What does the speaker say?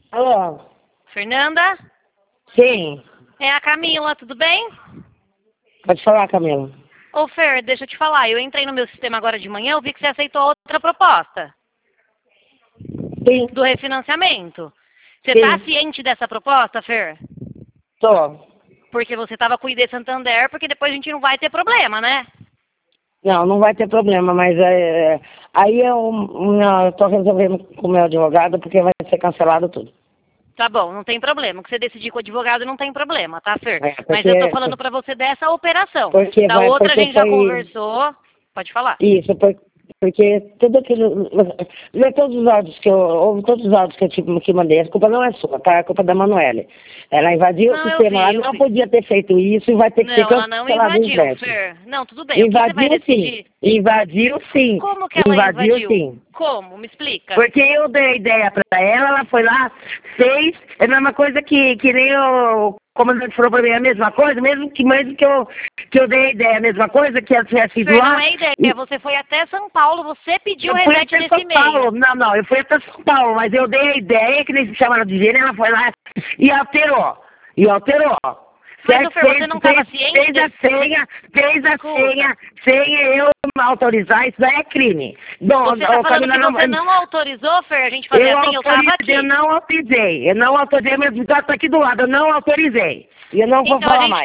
Alô? Fernanda? Sim. É a Camila, tudo bem? Pode falar, Camila. Ô Fer, deixa eu te falar, eu entrei no meu sistema agora de manhã, eu vi que você aceitou outra proposta Sim. do refinanciamento. Você Sim. tá ciente dessa proposta, Fer? Tô. Porque você tava com o ID Santander, porque depois a gente não vai ter problema, né? Não vai ter problema, mas aí eu tô resolvendo com o meu advogado porque vai ser cancelado tudo. Tá bom, não tem problema. O que você decidir com o advogado não tem problema, tá, Fer? Porque, Mas eu tô falando pra você dessa operação. porque Da outra a gente já foi conversou. Pode falar. isso, porque tudo aquilo. Lê todos os áudios que eu. Ouve todos os áudios que mandei. A culpa não é sua, tá? É a culpa da Manuele. Ela invadiu o Não, sistema, ela eu não vi. podia ter feito isso e vai ter que ser Não, ela não cancelado o invadiu, empréstimo. Fer. Não, tudo bem. O que você vai Invadiu sim. decidir? Invadiu sim. Como que ela Invadiu invadiu? sim. Como? Me explica. Porque eu dei a ideia pra ela foi lá, fez, é a mesma coisa que nem o comandante falou pra mim, a mesma coisa, mesmo que eu dei a ideia, a mesma coisa, que ela tivesse ido Fer, não lá. é ideia. Você foi até São Paulo, você pediu o Eu fui reset até desse São e-mail. Paulo, não, eu fui até São Paulo, mas eu dei a ideia, que nem se chamaram de gênero, ela foi lá e alterou. Mas, ô Fer, você não estava ciente? Fez a senha, sem eu autorizar, isso daí é crime. Você está falando que você não autorizou, Fer, a gente fazer assim? Eu estava aqui. Eu não autorizei, mas o gato tá aqui do lado, eu não autorizei. E eu não vou Então a falar gente mais.